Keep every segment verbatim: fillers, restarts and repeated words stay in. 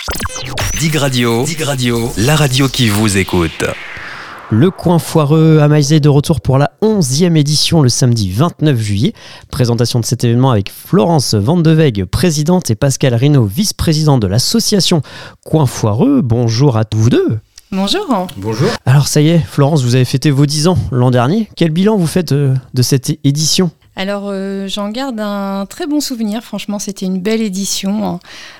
Dig Radio, Dig Radio, la radio qui vous écoute. Le coin foireux à Maillezais de retour pour la onzième édition le samedi vingt-neuf juillet. Présentation de cet événement avec Florence Vandeveg, présidente, et Pascal Rino, vice-président de l'association Coin Foireux. Bonjour à vous deux. Bonjour. Bonjour. Alors ça y est, Florence, vous avez fêté vos dix ans l'an dernier. Quel bilan vous faites de, de cette édition ? Alors euh, j'en garde un très bon souvenir, franchement c'était une belle édition,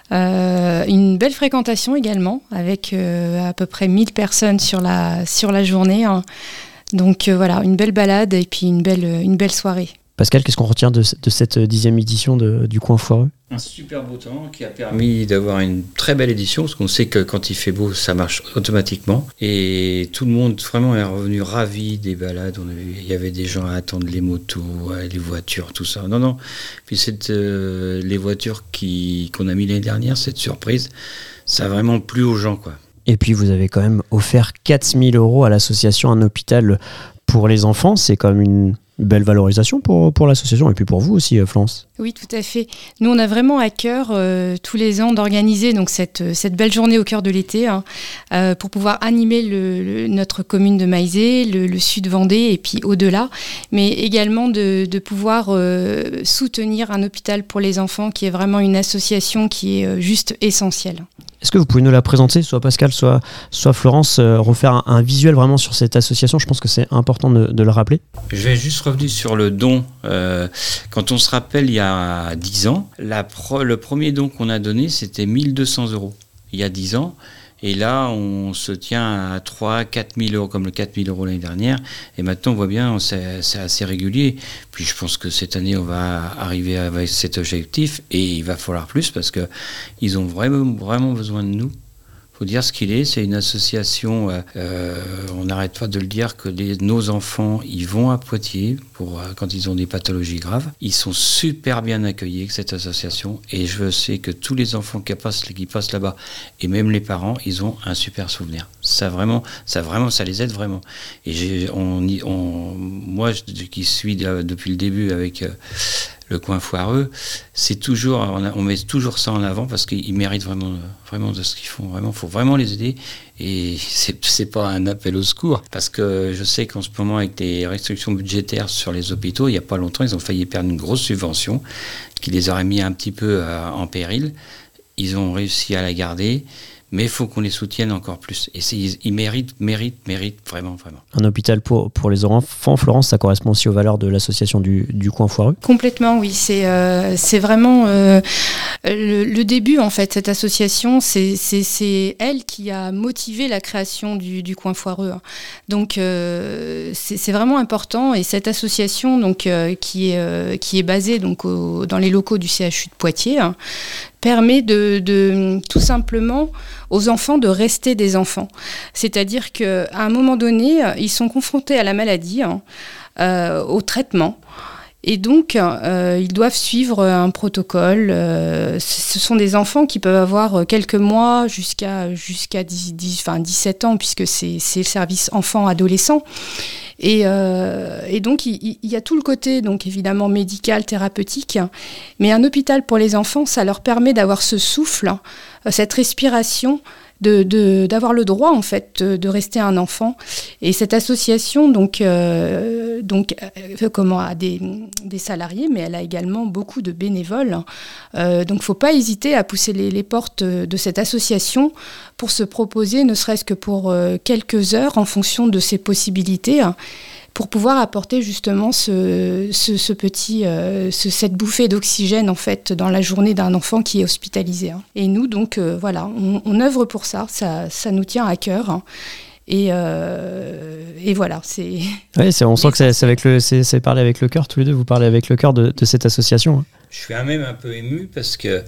euh, une belle fréquentation également, avec euh, à peu près mille personnes sur la, sur la journée, hein. Donc euh, voilà, une belle balade et puis une belle, une belle soirée. Pascal, qu'est-ce qu'on retient de, de cette dixième édition de, du Coin Foireux ? Un super beau temps qui a permis d'avoir une très belle édition, parce qu'on sait que quand il fait beau, ça marche automatiquement. Et tout le monde vraiment est revenu ravi des balades. On a vu, il y avait des gens à attendre les motos, les voitures, tout ça. Non, non. Puis cette, euh, les voitures qui, qu'on a mis l'année dernière, cette surprise, ça a vraiment plu aux gens, quoi. Et puis vous avez quand même offert quatre mille euros à l'association Un Hôpital pour les enfants. C'est quand même une belle valorisation pour, pour l'association et puis pour vous aussi, Florence. Oui, tout à fait. Nous, on a vraiment à cœur euh, tous les ans d'organiser donc, cette, cette belle journée au cœur de l'été, hein, euh, pour pouvoir animer le, le, notre commune de Maillezais, le, le sud Vendée et puis au-delà, mais également de, de pouvoir euh, soutenir Un Hôpital pour les enfants, qui est vraiment une association qui est euh, juste essentielle. Est-ce que vous pouvez nous la présenter, soit Pascal, soit, soit Florence, euh, refaire un, un visuel vraiment sur cette association ? Je pense que c'est important de, de le rappeler. Je vais juste revenir sur le don. Euh, quand on se rappelle, il y a dix ans, la pro, le premier don qu'on a donné, c'était mille deux cents euros, il y a dix ans. Et là, on se tient à trois à quatre mille euros, comme le quatre mille euros l'année dernière. Et maintenant, on voit bien, c'est, c'est assez régulier. Puis je pense que cette année, on va arriver avec cet objectif. Et il va falloir plus, parce qu'ils ont vraiment, vraiment besoin de nous. Il faut dire ce qu'il est, c'est une association, euh, on n'arrête pas de le dire, que les, nos enfants, ils vont à Poitiers pour, euh, quand ils ont des pathologies graves. Ils sont super bien accueillis avec cette association, et je sais que tous les enfants qui passent, qui passent là-bas, et même les parents, ils ont un super souvenir. Ça vraiment, ça vraiment, ça les aide vraiment. Et j'ai, on, on, moi, je, qui suis là, depuis le début avec euh, le Coin Foireux, c'est toujours, on, a, on met toujours ça en avant parce qu'ils méritent vraiment, vraiment de ce qu'ils font. Vraiment, faut vraiment les aider. Et c'est, c'est pas un appel au secours, parce que je sais qu'en ce moment, avec les restrictions budgétaires sur les hôpitaux, il y a pas longtemps, ils ont failli perdre une grosse subvention qui les aurait mis un petit peu euh, en péril. Ils ont réussi à la garder. Mais il faut qu'on les soutienne encore plus. Et c'est, ils méritent, méritent, méritent vraiment, vraiment. Un hôpital pour, pour les enfants, Florence, ça correspond aussi aux valeurs de l'association du, du Coin Foireux ? Complètement, oui. C'est, euh, c'est vraiment euh, le, le début, en fait. Cette association, c'est, c'est, c'est elle qui a motivé la création du, du Coin Foireux. Donc, euh, c'est, c'est vraiment important. Et cette association, donc, euh, qui, est, euh, qui est basée donc, au, dans les locaux du C H U de Poitiers, hein, permet de, de tout simplement aux enfants de rester des enfants. C'est-à-dire qu'à un moment donné, ils sont confrontés à la maladie, hein, euh, au traitement. Et donc, euh, ils doivent suivre un protocole. Euh, ce sont des enfants qui peuvent avoir quelques mois jusqu'à, jusqu'à dix, dix, enfin dix-sept ans, puisque c'est, c'est le service enfant-adolescent. Et, euh, et donc, il, il y a tout le côté, donc évidemment, médical, thérapeutique. Mais un hôpital pour les enfants, ça leur permet d'avoir ce souffle, cette respiration, de, de, d'avoir le droit, en fait, de, de rester un enfant. Et cette association, donc, euh, donc euh, comment, a des, des salariés, mais elle a également beaucoup de bénévoles. Euh, donc, il ne faut pas hésiter à pousser les, les portes de cette association pour se proposer, ne serait-ce que pour euh, quelques heures, en fonction de ses possibilités, hein, pour pouvoir apporter justement ce, ce, ce petit, euh, ce, cette bouffée d'oxygène en fait dans la journée d'un enfant qui est hospitalisé. Hein. Et nous donc euh, voilà, on, on œuvre pour ça, ça, ça nous tient à cœur. Hein. Et, euh, et voilà, c'est. Oui, c'est, on sent que c'est, c'est avec le, c'est, c'est parler avec le cœur tous les deux. Vous parlez avec le cœur de, de cette association. Hein. Je suis même un peu ému parce que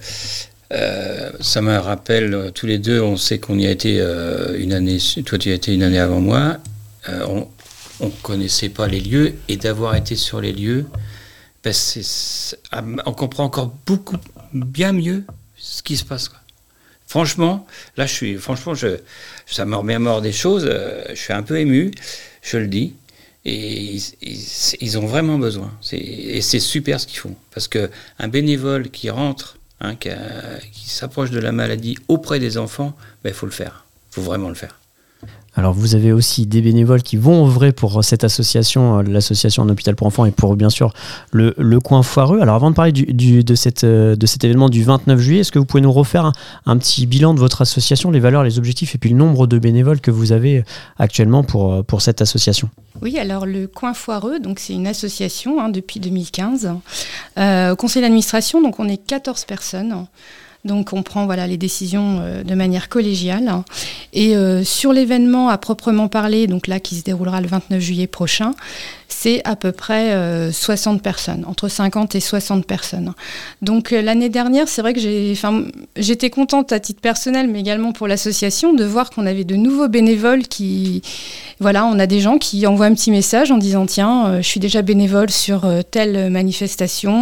euh, ça me rappelle tous les deux. On sait qu'on y a été euh, une année. Toi, tu y as été une année avant moi. Euh, on, On ne connaissait pas les lieux, et d'avoir été sur les lieux, ben c'est, c'est, on comprend encore beaucoup, bien mieux ce qui se passe, quoi. Franchement, là, je suis, franchement, je, ça me remet à mort des choses, euh, je suis un peu ému, je le dis, et ils, ils, ils ont vraiment besoin. C'est, et c'est super ce qu'ils font, parce qu'un bénévole qui rentre hein, qui, a, qui s'approche de la maladie auprès des enfants, il ben, faut le faire. Il faut vraiment le faire. Alors vous avez aussi des bénévoles qui vont œuvrer pour cette association, l'association Un Hôpital pour Enfants, et pour bien sûr le, le Coin Foireux. Alors avant de parler du, du, de, cette, de cet événement du vingt-neuf juillet, est-ce que vous pouvez nous refaire un, un petit bilan de votre association, les valeurs, les objectifs et puis le nombre de bénévoles que vous avez actuellement pour, pour cette association ? Oui, alors le Coin Foireux, donc c'est une association hein, depuis deux mille quinze. Euh, au conseil d'administration, donc on est quatorze personnes. Donc on prend voilà, les décisions euh, de manière collégiale. Et euh, sur l'événement à proprement parler, donc là qui se déroulera le vingt-neuf juillet prochain, c'est à peu près euh, soixante personnes, entre cinquante et soixante personnes. Donc euh, l'année dernière, c'est vrai que j'ai, j'étais contente à titre personnel, mais également pour l'association, de voir qu'on avait de nouveaux bénévoles qui... Voilà, on a des gens qui envoient un petit message en disant « Tiens, euh, je suis déjà bénévole sur euh, telle manifestation »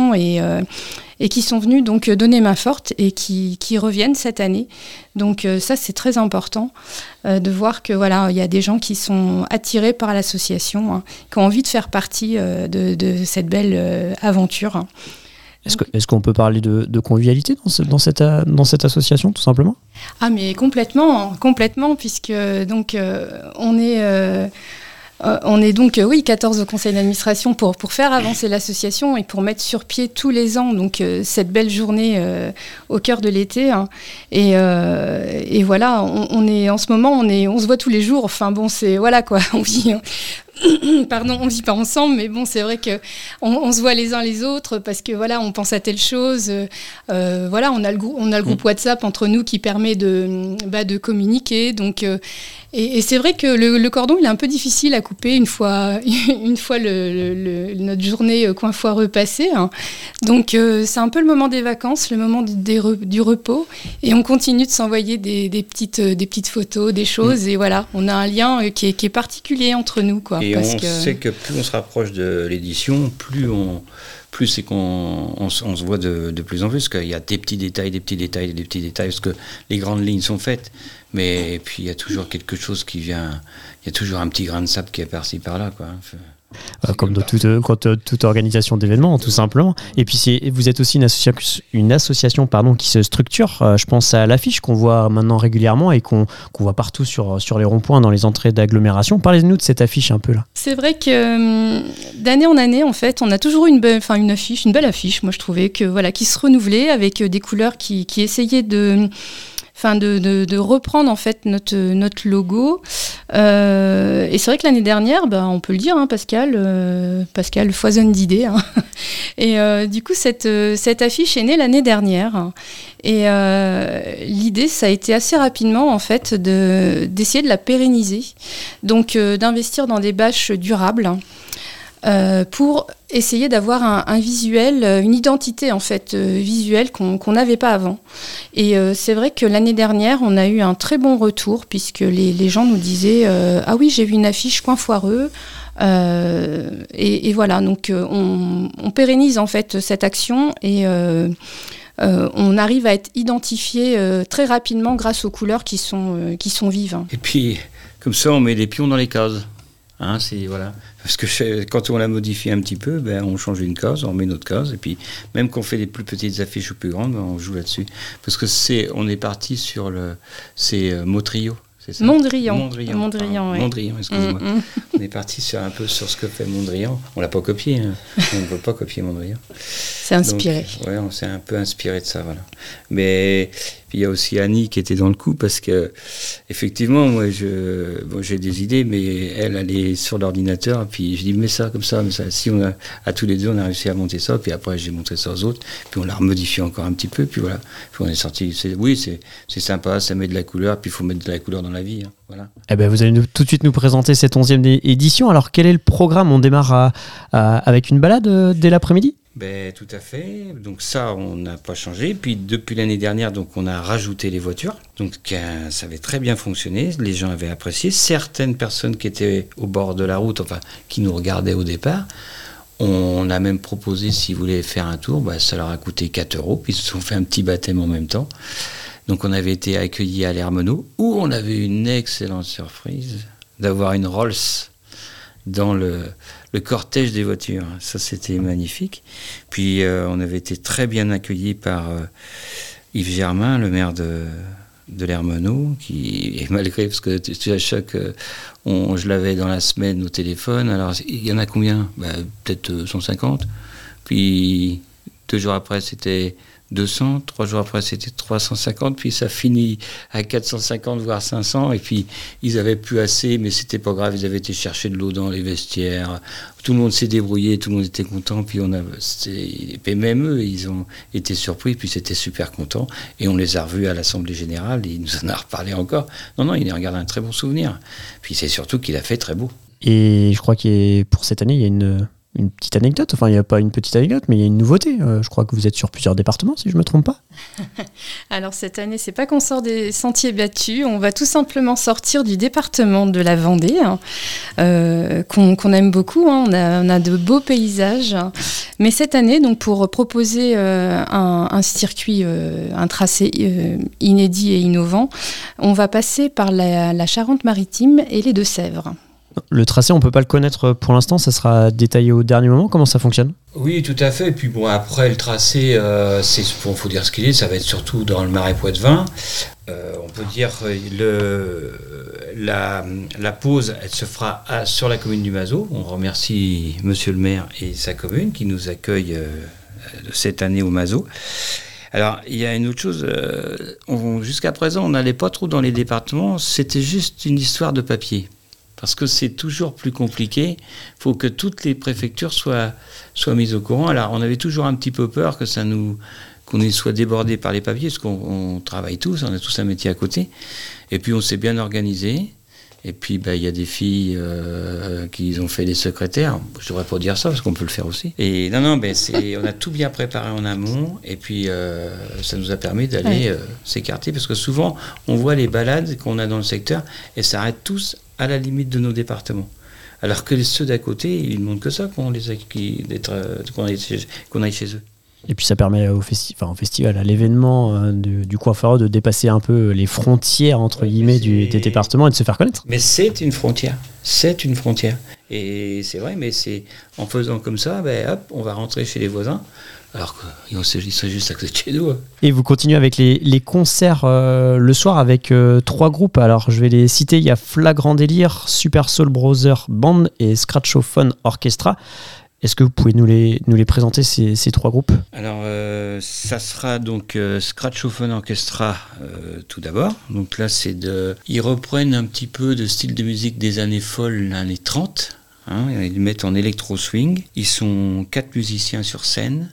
et... Euh, et qui sont venus donc donner main forte et qui, qui reviennent cette année. Donc euh, ça, c'est très important euh, de voir que voilà, il y a des gens qui sont attirés par l'association, hein, qui ont envie de faire partie euh, de, de cette belle euh, aventure. Est-ce, que, est-ce qu'on peut parler de, de convivialité dans, ce, dans, cette, dans cette association, tout simplement ? Ah mais complètement, complètement, puisque donc euh, on est... Euh, Euh, on est donc, euh, oui, quatorze au conseil d'administration pour, pour faire avancer l'association et pour mettre sur pied tous les ans donc, euh, cette belle journée euh, au cœur de l'été. Hein. Et, euh, et voilà, on, on est, en ce moment, on, est, on se voit tous les jours. Enfin bon, c'est, voilà quoi, on vit... Pardon, on vit pas ensemble, mais bon, c'est vrai que on, on se voit les uns les autres parce que voilà, on pense à telle chose. Euh, voilà, on a le, on a le groupe WhatsApp entre nous qui permet de, bah, de communiquer. Donc, euh, et, et c'est vrai que le, le cordon, il est un peu difficile à couper une fois, une fois le, le, le, notre journée Coin Foireux passée. Hein. Donc, euh, c'est un peu le moment des vacances, le moment du, des re, du repos, et on continue de s'envoyer des, des petites, des petites photos, des choses. Mmh. Et voilà, on a un lien qui est, qui est particulier entre nous, quoi. Et parce on que... sait que plus on se rapproche de l'édition, plus on, plus c'est qu'on on, on se voit de, de plus en plus, parce qu'il y a des petits détails, des petits détails, des petits détails, parce que les grandes lignes sont faites, mais puis il y a toujours quelque chose qui vient, il y a toujours un petit grain de sable qui est par-ci par-là, quoi. Euh, comme dans toute, euh, quand, euh, toute organisation d'événements, tout simplement. Et puis c'est, vous êtes aussi une, associa- une association pardon, qui se structure. Euh, je pense à l'affiche qu'on voit maintenant régulièrement et qu'on, qu'on voit partout sur, sur les ronds-points, dans les entrées d'agglomération. Parlez-nous de cette affiche un peu là. C'est vrai que euh, d'année en année, en fait, on a toujours une, be- une affiche, une belle affiche, moi je trouvais, que, voilà, qui se renouvelait avec euh, des couleurs qui, qui essayaient de... Enfin, de, de, de reprendre en fait notre, notre logo. Euh, et c'est vrai que l'année dernière, bah, on peut le dire, hein, Pascal, euh, Pascal foisonne d'idées. Hein. Et euh, du coup, cette, cette affiche est née l'année dernière. Et euh, l'idée, ça a été assez rapidement en fait de, d'essayer de la pérenniser, donc euh, d'investir dans des bâches durables. Euh, pour essayer d'avoir un, un visuel, une identité en fait euh, visuelle qu'on qu'on n'avait pas avant. Et euh, c'est vrai que l'année dernière, on a eu un très bon retour puisque les, les gens nous disaient euh, ah oui, j'ai vu une affiche Coin Foireux. Euh, et, et voilà, donc euh, on, on pérennise en fait cette action et euh, euh, on arrive à être identifié euh, très rapidement grâce aux couleurs qui sont euh, qui sont vives. Et puis comme ça, on met des pions dans les cases. Hein, c'est, voilà. Parce que je, quand on la modifie un petit peu, ben, on change une case, on met notre case, et puis même qu'on fait des plus petites affiches ou plus grandes, ben, on joue là-dessus. Parce que c'est, on est parti sur le, c'est euh, Motrio, c'est ça ? Mondrian. Mondrian, Mondrian, oui. Mondrian, excuse-moi. Mm-hmm. On est parti sur un peu sur ce que fait Mondrian. On l'a pas copié, hein. On ne peut pas copier Mondrian. C'est inspiré. Donc, ouais, on s'est un peu inspiré de ça, voilà. Mais il y a aussi Annie qui était dans le coup parce que effectivement, moi, je, bon, j'ai des idées, mais elle, elle est sur l'ordinateur. Puis je dis mets ça comme ça, mais ça. Si on a, à tous les deux, on a réussi à monter ça. Puis après, j'ai montré ça aux autres. Puis on l'a remodifié encore un petit peu. Puis voilà. Puis on est sorti. C'est, oui, c'est, c'est sympa. Ça met de la couleur. Puis il faut mettre de la couleur dans la vie. Hein, voilà. Eh ben, vous allez nous, tout de suite nous présenter cette onzième édition. Alors, quel est le programme ? On démarre à, à, avec une balade euh, dès l'après-midi ? Ben, tout à fait. Donc ça, on n'a pas changé. Puis depuis l'année dernière, donc on a rajouté les voitures. Donc euh, ça avait très bien fonctionné. Les gens avaient apprécié. Certaines personnes qui étaient au bord de la route, enfin qui nous regardaient au départ, on a même proposé s'ils voulaient faire un tour. Ben, ça leur a coûté quatre euros. Puis ils se sont fait un petit baptême en même temps. Donc on avait été accueillis à l'Hermenot où on avait une excellente surprise d'avoir une Rolls. dans le, le cortège des voitures. Ça, c'était magnifique. Puis, euh, on avait été très bien accueillis par euh, Yves Germain, le maire de, de l'Hermenot, qui, et malgré, parce que tu, tu à chaque, euh, on, je l'avais dans la semaine au téléphone. Alors, il y en a combien ? Bah, peut-être cent cinquante. Puis, deux jours après, c'était deux cents, trois jours après c'était trois cent cinquante, puis ça finit à quatre cent cinquante voire cinq cents, et puis ils avaient plus assez, mais c'était pas grave, ils avaient été chercher de l'eau dans les vestiaires, tout le monde s'est débrouillé, tout le monde était content, puis on a, et même eux ils ont été surpris, puis c'était super content, et on les a revus à l'Assemblée Générale, et il nous en a reparlé encore. Non, non, il en garde un très bon souvenir, puis c'est surtout qu'il a fait très beau. Et je crois que pour cette année il y a une... Une petite anecdote, enfin il n'y a pas une petite anecdote, mais il y a une nouveauté. Euh, je crois que vous êtes sur plusieurs départements, si je ne me trompe pas. Alors cette année, c'est pas qu'on sort des sentiers battus, on va tout simplement sortir du département de la Vendée, hein, euh, qu'on, qu'on aime beaucoup. Hein. On, a, on a de beaux paysages. Mais cette année, donc pour proposer euh, un, un circuit, euh, un tracé euh, inédit et innovant, on va passer par la, la Charente-Maritime et les Deux-Sèvres. Le tracé, on ne peut pas le connaître pour l'instant, ça sera détaillé au dernier moment. Comment ça fonctionne ? Oui, tout à fait. Et puis bon, après, le tracé, euh, c'est, bon, faut dire ce qu'il est, ça va être surtout dans le Marais Poitevin. Euh, on peut dire le la, la pause, elle se fera à, sur la commune du Mazo. On remercie Monsieur le maire et sa commune qui nous accueillent euh, cette année au Mazo. Alors, il y a une autre chose, euh, on, jusqu'à présent, on n'allait pas trop dans les départements, c'était juste une histoire de papier. Parce que c'est toujours plus compliqué. Il faut que toutes les préfectures soient, soient mises au courant. Alors, on avait toujours un petit peu peur que ça nous, qu'on soit débordé par les papiers, parce qu'on on travaille tous, on a tous un métier à côté. Et puis, on s'est bien organisé. Et puis, bah, y a des filles euh, qui ont fait des secrétaires. Je ne devrais pas dire ça, parce qu'on peut le faire aussi. Et non, non, ben, c'est, on a tout bien préparé en amont. Et puis, euh, ça nous a permis d'aller ouais. euh, s'écarter. Parce que souvent, on voit les balades qu'on a dans le secteur, et ça arrête tous à la limite de nos départements. Alors que ceux d'à côté, ils ne demandent que ça, qu'on, les a, d'être, qu'on, aille chez, qu'on aille chez eux. Et puis ça permet au, festi- enfin, au festival, à l'événement euh, de, du Coin Foireux de dépasser un peu les frontières, entre ouais, guillemets, du, des départements et de se faire connaître. Mais c'est une frontière. C'est une frontière. Et c'est vrai, mais c'est en faisant comme ça, ben, hop, on va rentrer chez les voisins. Alors qu'ils seraient juste à côté de chez nous. Et vous continuez avec les, les concerts euh, le soir avec euh, trois groupes. Alors je vais les citer. Il y a Flagrant Délire, Super Soul Brother Band et Scratchophone Orchestra. Est-ce que vous pouvez nous les, nous les présenter, ces, ces trois groupes ? Alors, euh, ça sera donc euh, Scratchophone Orchestra euh, tout d'abord. Donc là, c'est de... Ils reprennent un petit peu de style de musique des années folles, années trente. Hein, ils mettent en électro-swing. Ils sont quatre musiciens sur scène.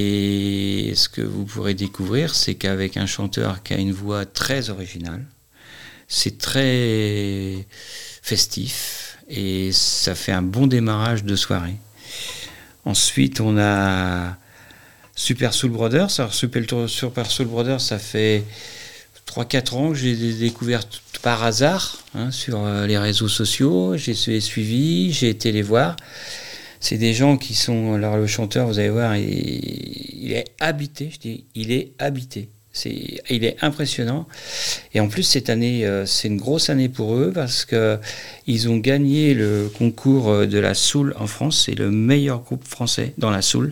Et ce que vous pourrez découvrir, c'est qu'avec un chanteur qui a une voix très originale, c'est très festif et ça fait un bon démarrage de soirée. Ensuite, on a Super Soul Brothers. Alors, Super, Super Soul Brothers, ça fait trois quatre ans que j'ai découvert par hasard hein, sur les réseaux sociaux. J'ai suivi, j'ai été les voir. C'est des gens qui sont... Alors, le chanteur, vous allez voir, il, il est habité, je dis, il est habité. C'est, il est impressionnant. Et en plus, cette année, euh, c'est une grosse année pour eux parce qu'ils ont gagné le concours de la soul en France. C'est le meilleur groupe français dans la soul.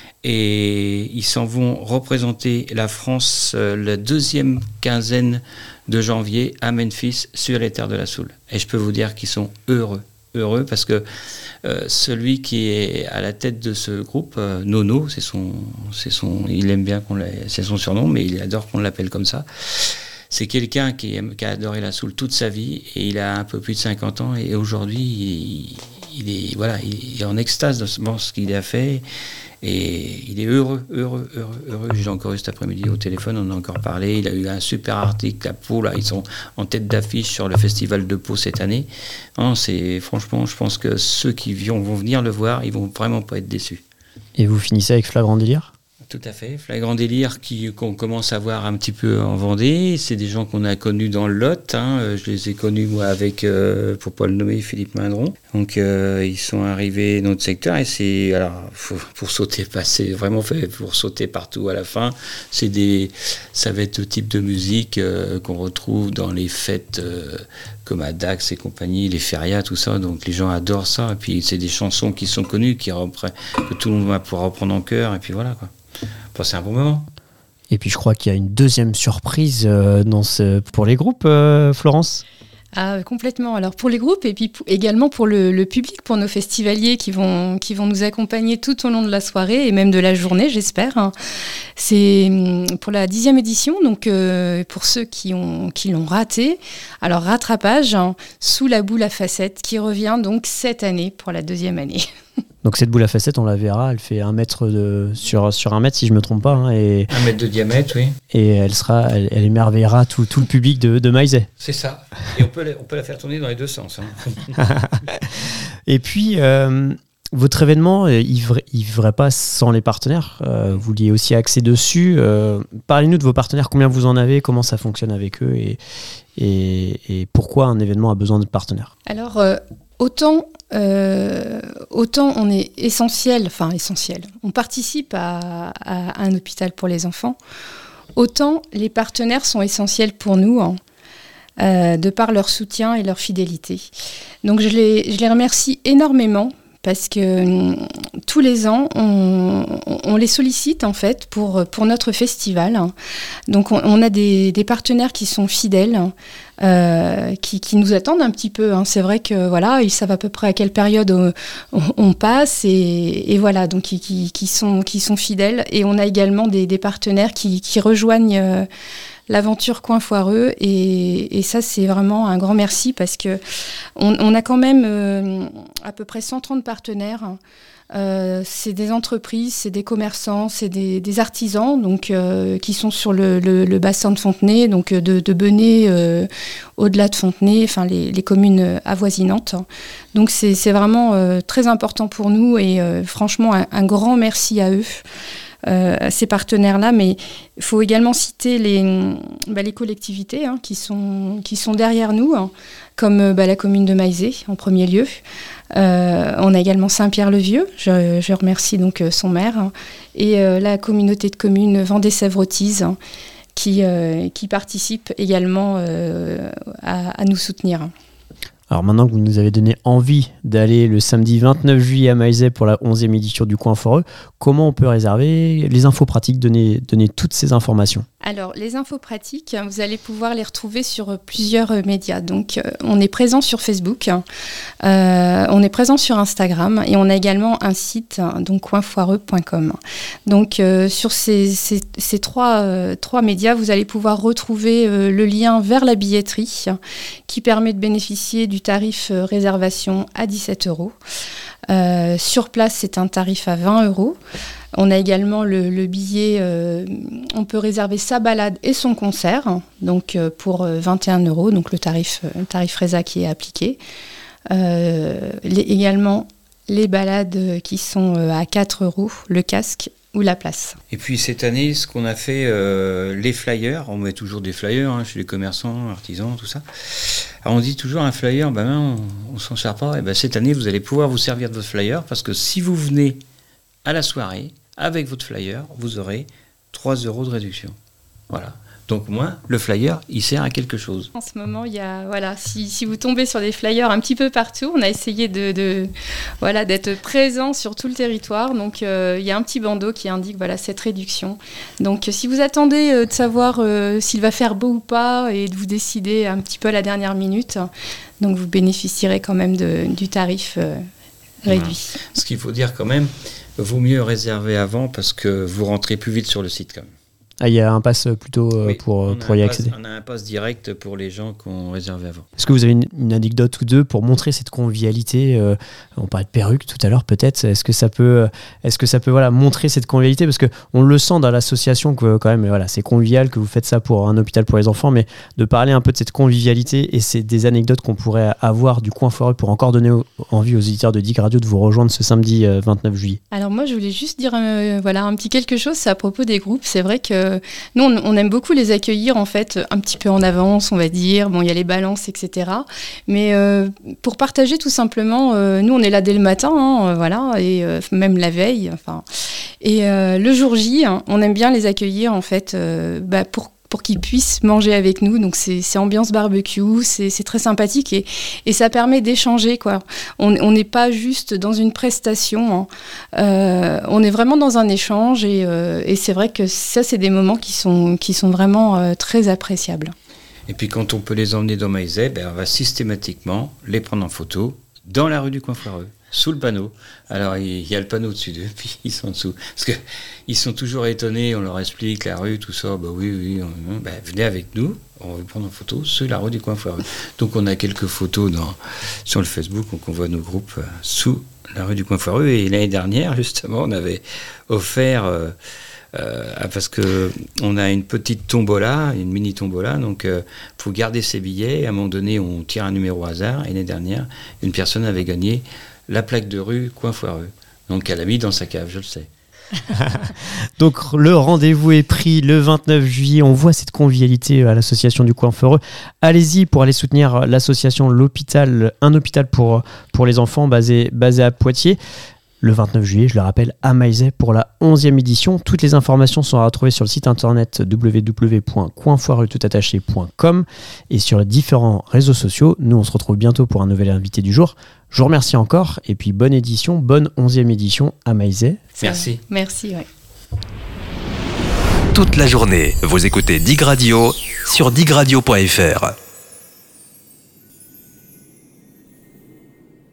Et ils s'en vont représenter la France euh, la deuxième quinzaine de janvier à Memphis sur les terres de la soul. Et je peux vous dire qu'ils sont heureux. heureux parce que euh, celui qui est à la tête de ce groupe, euh, Nono, c'est son, c'est son, il aime bien qu'on l'ait, c'est son surnom, mais il adore qu'on l'appelle comme ça. C'est quelqu'un qui, aime, qui a adoré la soul toute sa vie et il a un peu plus de cinquante ans et aujourd'hui il, il est voilà, il est en extase de ce qu'il a fait et il est heureux, heureux, heureux, heureux. J'ai encore eu cet après-midi au téléphone, on en a encore parlé. Il a eu un super article à Pau, là, ils sont en tête d'affiche sur le festival de Pau cette année. Non, c'est franchement, je pense que ceux qui vont, vont venir le voir, ils vont vraiment pas être déçus. Et vous finissez avec Flagrant Délire ? Tout à fait. Flagrant Délire qui, qu'on commence à voir un petit peu en Vendée. C'est des gens qu'on a connus dans le Lot. Hein. Je les ai connus, moi, avec, euh, pour pas le nommer, Philippe Mindron. Donc euh, ils sont arrivés dans notre secteur et c'est alors faut, pour sauter, pas, c'est vraiment fait pour sauter partout à la fin. C'est des, ça va être le type de musique euh, qu'on retrouve dans les fêtes euh, comme à Dax et compagnie, les férias, tout ça. Donc les gens adorent ça. Et puis c'est des chansons qui sont connues, qui reprennent, que tout le monde va pouvoir reprendre en chœur. Et puis voilà quoi. Enfin, c'est un bon moment. Et puis je crois qu'il y a une deuxième surprise euh, dans ce, pour les groupes, euh, Florence. Ah, complètement. Alors pour les groupes et puis p- également pour le, le public, pour nos festivaliers qui vont, qui vont nous accompagner tout au long de la soirée et même de la journée, j'espère. Hein. C'est pour la dixième édition, donc euh, pour ceux qui, ont, qui l'ont raté. Alors rattrapage, hein, sous la boule à facettes qui revient donc cette année pour la deuxième année. Donc cette boule à facettes, on la verra, elle fait un mètre de, sur, sur un mètre si je ne me trompe pas. Hein, et, Un mètre de diamètre, oui. et elle, sera, elle, elle émerveillera tout, tout le public de, de Maizey. C'est ça. Et on peut, la, on peut la faire tourner dans les deux sens. Hein. Et puis, euh, votre événement, il ne vivrait pas sans les partenaires. Euh, vous vouliez aussi axer dessus. Euh, parlez-nous de vos partenaires, combien vous en avez, comment ça fonctionne avec eux et, et, et pourquoi un événement a besoin de partenaires. Alors, euh, autant, euh, autant on est essentiel, enfin essentiel, on participe à, à un hôpital pour les enfants, autant les partenaires sont essentiels pour nous, hein, euh, de par leur soutien et leur fidélité. Donc je les, je les remercie énormément parce que euh, tous les ans, on, on les sollicite en fait pour, pour notre festival. Donc on, on a des, des partenaires qui sont fidèles, euh, qui, qui nous attendent un petit peu. Hein. C'est vrai que voilà, ils savent à peu près à quelle période on, on passe et, et voilà, donc qui, qui, qui, sont, qui sont fidèles. Et on a également des, des partenaires qui, qui rejoignent euh, l'aventure Coin Foireux et, et ça c'est vraiment un grand merci parce que on, on a quand même euh, à peu près cent trente partenaires. Euh, c'est des entreprises, c'est des commerçants, c'est des, des artisans donc, euh, qui sont sur le, le, le bassin de Fontenay, donc de, de Benay euh, au-delà de Fontenay, enfin les, les communes avoisinantes. Donc c'est, c'est vraiment euh, très important pour nous et euh, franchement un, un grand merci à eux. Euh, ces partenaires-là, mais il faut également citer les, bah, les collectivités hein, qui, sont, qui sont derrière nous, hein, comme bah, la commune de Maizey en premier lieu. Euh, on a également Saint-Pierre-le-Vieux, je, je remercie donc son maire, hein, et euh, la communauté de communes Vendée-Sèvres-Otise hein, qui, euh, qui participe également euh, à, à nous soutenir. Alors maintenant que vous nous avez donné envie d'aller le samedi vingt-neuf juillet à Maizey pour la onzième édition du Coin Foireux, comment on peut réserver les infos pratiques, donner, donner toutes ces informations? Alors, les infos pratiques, vous allez pouvoir les retrouver sur plusieurs médias. Donc, euh, on est présent sur Facebook, euh, on est présent sur Instagram et on a également un site, donc coin foireux point com. Donc, euh, sur ces, ces, ces trois, euh, trois médias, vous allez pouvoir retrouver euh, le lien vers la billetterie qui permet de bénéficier du tarif euh, réservation à dix-sept euros. Euh, sur place, c'est un tarif à vingt euros. On a également le, le billet, euh, on peut réserver sa balade et son concert, donc euh, pour vingt et un euros, donc le tarif, euh, tarif Reza qui est appliqué. Euh, les, également les balades qui sont euh, à quatre euros, le casque ou la place. Et puis cette année, ce qu'on a fait, euh, les flyers, on met toujours des flyers hein, chez les commerçants, artisans, tout ça. Alors on dit toujours un flyer, ben non, on ne s'en sert pas. Et ben cette année, vous allez pouvoir vous servir de votre flyer parce que si vous venez à la soirée, avec votre flyer, vous aurez trois euros de réduction. Voilà. Donc, moi, le flyer, il sert à quelque chose. En ce moment, il y a, voilà, si, si vous tombez sur des flyers un petit peu partout, on a essayé de, de, voilà, d'être présent sur tout le territoire. Donc, euh, il y a un petit bandeau qui indique voilà, cette réduction. Donc, si vous attendez euh, de savoir euh, s'il va faire beau ou pas et de vous décider un petit peu à la dernière minute, donc vous bénéficierez quand même de, du tarif euh, réduit. Voilà. Ce qu'il faut dire quand même, vaut mieux réserver avant parce que vous rentrez plus vite sur le site quand même. Ah, il y a un pass plutôt euh, oui, pour, pour y accéder. Pass, on a un pass direct pour les gens qui ont réservé avant. Est-ce que vous avez une, une anecdote ou deux pour montrer cette convivialité euh, on parlait de perruque tout à l'heure peut-être. Est-ce que ça peut, est-ce que ça peut voilà, montrer cette convivialité? Parce qu'on le sent dans l'association que quand même voilà, c'est convivial, que vous faites ça pour un hôpital pour les enfants, mais de parler un peu de cette convivialité et c'est des anecdotes qu'on pourrait avoir du Coin Foireux pour encore donner envie aux auditeurs de D I G Radio de vous rejoindre ce samedi euh, vingt-neuf juillet. Alors moi je voulais juste dire euh, voilà, un petit quelque chose, c'est à propos des groupes. C'est vrai que euh, nous, on, on aime beaucoup les accueillir en fait un petit peu en avance, on va dire. Bon, il y a les balances, et cetera. Mais euh, pour partager tout simplement, euh, nous, on est là dès le matin, hein, voilà, et euh, même la veille. Enfin, et euh, le jour J, hein, on aime bien les accueillir en fait euh, bah, pour pour qu'ils puissent manger avec nous. Donc c'est, c'est ambiance barbecue, c'est, c'est très sympathique et, et ça permet d'échanger, quoi. On n'est pas juste dans une prestation, hein. euh, on est vraiment dans un échange et, euh, et c'est vrai que ça, c'est des moments qui sont, qui sont vraiment euh, très appréciables. Et puis quand on peut les emmener dans Maillezais, ben, on va systématiquement les prendre en photo dans la rue du Coin Foireux, sous le panneau. Alors il y a le panneau au-dessus d'eux, puis ils sont en dessous. Parce qu'ils sont toujours étonnés, on leur explique la rue, tout ça. Bah oui, oui, on, bah, venez avec nous, on va prendre en photo sur la rue du Coin Foireux. Donc on a quelques photos dans, sur le Facebook, donc on voit nos groupes euh, sous la rue du Coin Foireux. Et l'année dernière, justement, on avait offert... Euh, Euh, parce que on a une petite tombola, une mini tombola, donc il euh, faut garder ses billets. À un moment donné, on tire un numéro au hasard. Et l'année dernière, une personne avait gagné la plaque de rue Coin Foireux. Donc elle l'a mis dans sa cave, je le sais. Donc le rendez-vous est pris le vingt-neuf juillet. On voit cette convivialité à l'association du Coin Foireux. Allez-y pour aller soutenir l'association L'Hôpital, un hôpital pour, pour les enfants basé, basé à Poitiers. Le vingt-neuf juillet, je le rappelle, à Maillezais pour la onzième édition. Toutes les informations sont à retrouver sur le site internet w w w point coin foireux tout attaché point com et sur les différents réseaux sociaux. Nous, on se retrouve bientôt pour un nouvel invité du jour. Je vous remercie encore et puis bonne édition, bonne onzième édition à Maillezais. Merci. Merci, ouais. Toute la journée, vous écoutez Dig Radio sur dig radio point f r.